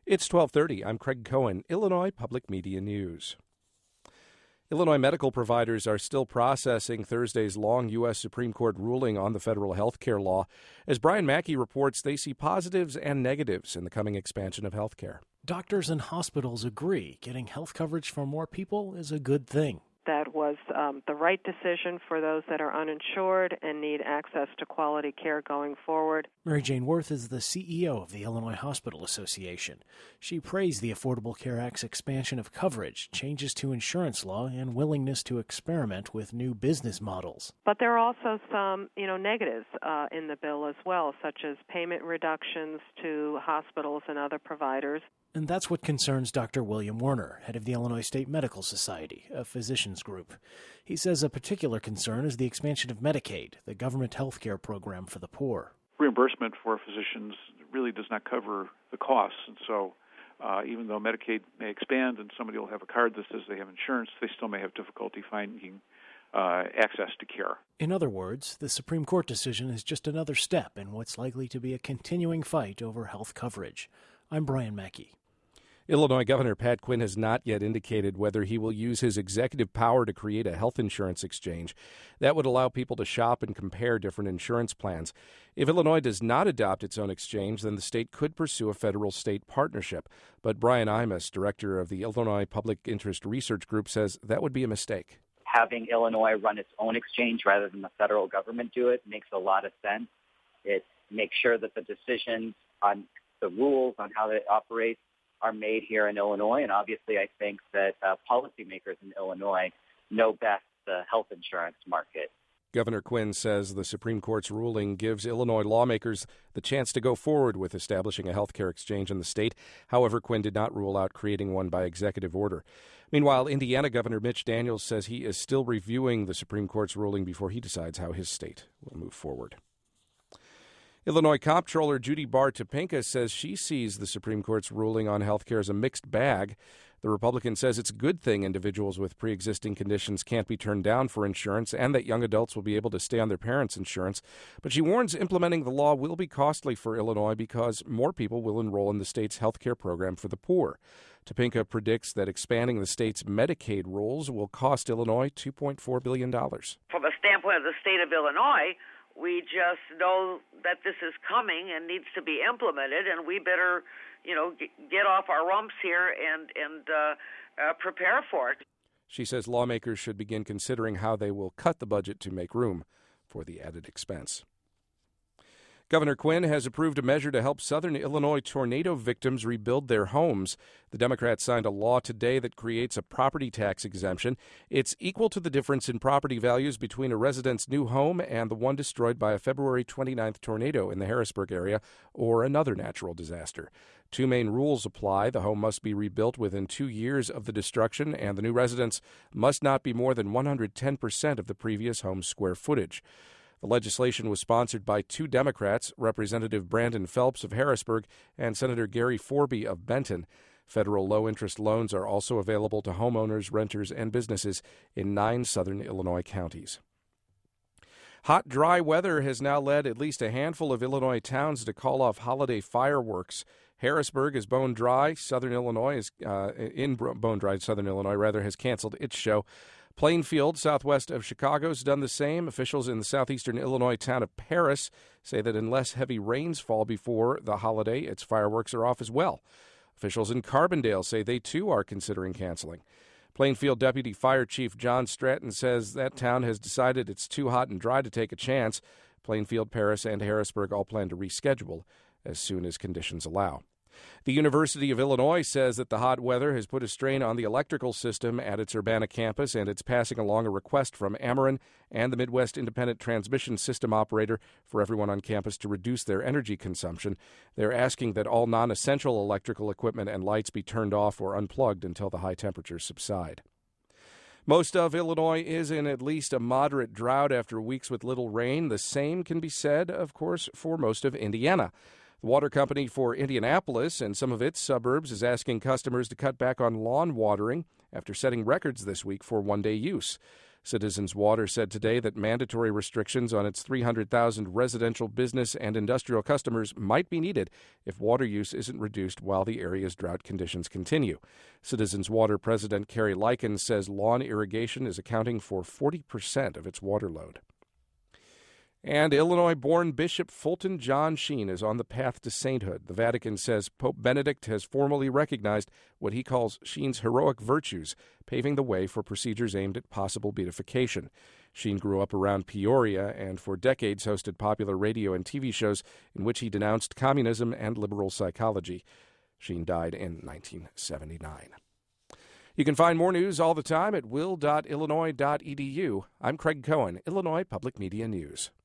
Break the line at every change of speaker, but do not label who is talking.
It's 12:30. I'm Craig Cohen, Illinois Public Media News. Illinois medical providers are still processing Thursday's long U.S. Supreme Court ruling on the federal health care law. As Brian Mackey reports, they see positives and negatives in the coming expansion of health care.
Doctors and hospitals agree getting health coverage for more people is a good thing.
That was the right decision for those that are uninsured and need access to quality care going forward.
Mary Jane Worth is the CEO of the Illinois Hospital Association. She praised the Affordable Care Act's expansion of coverage, changes to insurance law, and willingness to experiment with new business models.
But there are also some, negatives in the bill as well, such as payment reductions to hospitals and other providers.
And that's what concerns Dr. William Werner, head of the Illinois State Medical Society, a physicians group. He says a particular concern is the expansion of Medicaid, the government health care program for the poor.
Reimbursement for physicians really does not cover the costs, and so even though Medicaid may expand and somebody will have a card that says they have insurance, they still may have difficulty finding access to care.
In other words, the Supreme Court decision is just another step in what's likely to be a continuing fight over health coverage. I'm Brian Mackey.
Illinois Governor Pat Quinn has not yet indicated whether he will use his executive power to create a health insurance exchange. That would allow people to shop and compare different insurance plans. If Illinois does not adopt its own exchange, then the state could pursue a federal-state partnership. But Brian Imus, director of the Illinois Public Interest Research Group, says that would be a mistake.
Having Illinois run its own exchange rather than the federal government do it makes a lot of sense. It makes sure that the decisions on the rules on how it operates are made here in Illinois, and obviously I think that policymakers in Illinois know best the health insurance market.
Governor Quinn says the Supreme Court's ruling gives Illinois lawmakers the chance to go forward with establishing a health care exchange in the state. However, Quinn did not rule out creating one by executive order. Meanwhile, Indiana Governor Mitch Daniels says he is still reviewing the Supreme Court's ruling before he decides how his state will move forward. Illinois Comptroller Judy Barr Topinka says she sees the Supreme Court's ruling on health care as a mixed bag. The Republican says it's a good thing individuals with pre-existing conditions can't be turned down for insurance and that young adults will be able to stay on their parents' insurance. But she warns implementing the law will be costly for Illinois because more people will enroll in the state's health care program for the poor. Topinka predicts that expanding the state's Medicaid rules will cost Illinois $2.4 billion.
From a standpoint of the state of Illinois, we just know that this is coming and needs to be implemented, and we better, get off our rumps here and prepare for it.
She says lawmakers should begin considering how they will cut the budget to make room for the added expense. Governor Quinn has approved a measure to help southern Illinois tornado victims rebuild their homes. The Democrats signed a law today that creates a property tax exemption. It's equal to the difference in property values between a resident's new home and the one destroyed by a February 29th tornado in the Harrisburg area or another natural disaster. Two main rules apply. The home must be rebuilt within 2 years of the destruction, and the new residence must not be more than 110% of the previous home's square footage. The legislation was sponsored by two Democrats, Representative Brandon Phelps of Harrisburg and Senator Gary Forby of Benton. Federal low-interest loans are also available to homeowners, renters, and businesses in 9 southern Illinois counties. Hot, dry weather has now led at least a handful of Illinois towns to call off holiday fireworks. Harrisburg is bone dry. Southern Illinois has canceled its show. Plainfield, southwest of Chicago, has done the same. Officials in the southeastern Illinois town of Paris say that unless heavy rains fall before the holiday, its fireworks are off as well. Officials in Carbondale say they, too, are considering canceling. Plainfield Deputy Fire Chief John Stratton says that town has decided it's too hot and dry to take a chance. Plainfield, Paris, and Harrisburg all plan to reschedule as soon as conditions allow. The University of Illinois says that the hot weather has put a strain on the electrical system at its Urbana campus, and it's passing along a request from Ameren and the Midwest Independent Transmission System Operator for everyone on campus to reduce their energy consumption. They're asking that all non-essential electrical equipment and lights be turned off or unplugged until the high temperatures subside. Most of Illinois is in at least a moderate drought after weeks with little rain. The same can be said, of course, for most of Indiana. The water company for Indianapolis and some of its suburbs is asking customers to cut back on lawn watering after setting records this week for one-day use. Citizens Water said today that mandatory restrictions on its 300,000 residential, business, and industrial customers might be needed if water use isn't reduced while the area's drought conditions continue. Citizens Water President Carrie Likens says lawn irrigation is accounting for 40% of its water load. And Illinois-born Bishop Fulton John Sheen is on the path to sainthood. The Vatican says Pope Benedict has formally recognized what he calls Sheen's heroic virtues, paving the way for procedures aimed at possible beatification. Sheen grew up around Peoria and for decades hosted popular radio and TV shows in which he denounced communism and liberal psychology. Sheen died in 1979. You can find more news all the time at will.illinois.edu. I'm Craig Cohen, Illinois Public Media News.